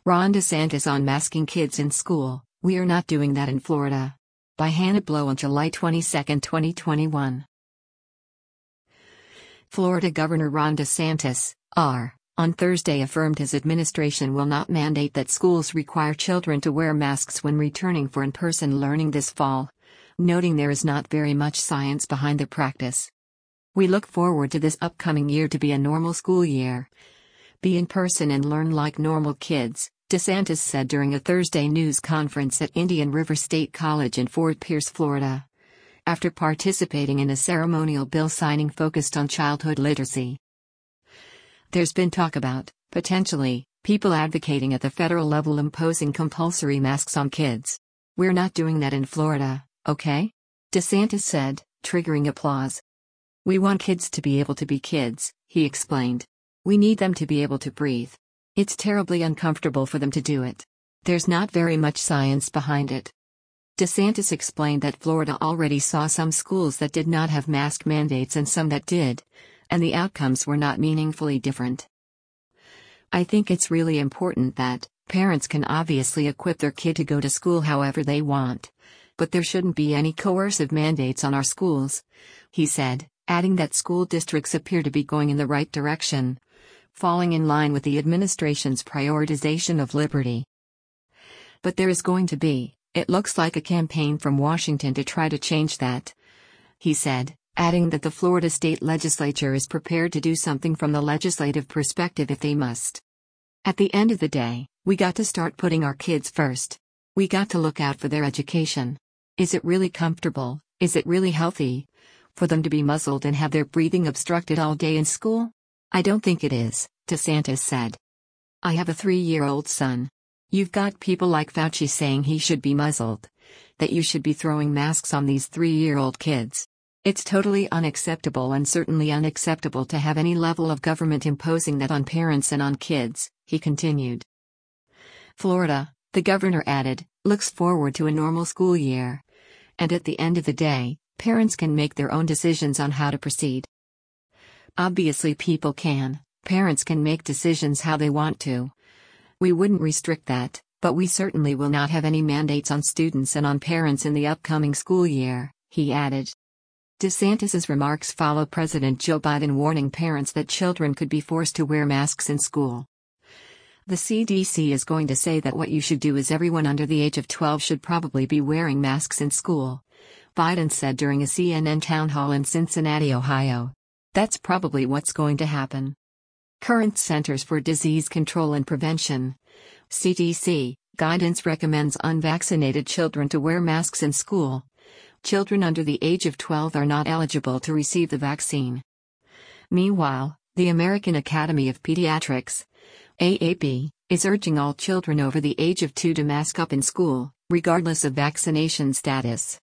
Ron DeSantis on masking kids in school, "We are not doing that in Florida." By Hannah Blow on July 22, 2021. Florida Governor Ron DeSantis, R., on Thursday affirmed his administration will not mandate that schools require children to wear masks when returning for in-person learning this fall, noting there is not very much science behind the practice. "We look forward to this upcoming year to be a normal school year. Be in person and learn like normal kids," DeSantis said during a Thursday news conference at Indian River State College in Fort Pierce, Florida, after participating in a ceremonial bill signing focused on childhood literacy. "There's been talk about, potentially, people advocating at the federal level imposing compulsory masks on kids. We're not doing that in Florida, okay?" DeSantis said, triggering applause. "We want kids to be able to be kids," he explained. "We need them to be able to breathe. It's terribly uncomfortable for them to do it. There's not very much science behind it." DeSantis explained that Florida already saw some schools that did not have mask mandates and some that did, and the outcomes were not meaningfully different. "I think it's really important that parents can obviously equip their kid to go to school however they want, but there shouldn't be any coercive mandates on our schools," he said, adding that school districts appear to be going in the right direction, falling in line with the administration's prioritization of liberty. "But there is going to be, it looks like, a campaign from Washington to try to change that," he said, adding that the Florida state legislature is prepared to do something from the legislative perspective if they must. "At the end of the day, we got to start putting our kids first. We got to look out for their education. Is it really comfortable, is it really healthy, for them to be muzzled and have their breathing obstructed all day in school? I don't think it is," DeSantis said. "I have a 3-year-old son. You've got people like Fauci saying he should be muzzled, that you should be throwing masks on these 3-year-old kids. It's totally unacceptable and certainly unacceptable to have any level of government imposing that on parents and on kids," he continued. Florida, the governor added, looks forward to a normal school year. And at the end of the day, parents can make their own decisions on how to proceed. "Obviously parents can make decisions how they want to. We wouldn't restrict that, but we certainly will not have any mandates on students and on parents in the upcoming school year," he added. DeSantis's remarks follow President Joe Biden warning parents that children could be forced to wear masks in school. "The CDC is going to say that what you should do is everyone under the age of 12 should probably be wearing masks in school," Biden said during a CNN town hall in Cincinnati, Ohio. "That's probably what's going to happen." Current Centers for Disease Control and Prevention (CDC) guidance recommends unvaccinated children to wear masks in school. Children under the age of 12 are not eligible to receive the vaccine. Meanwhile, the American Academy of Pediatrics (AAP) is urging all children over the age of 2 to mask up in school, regardless of vaccination status.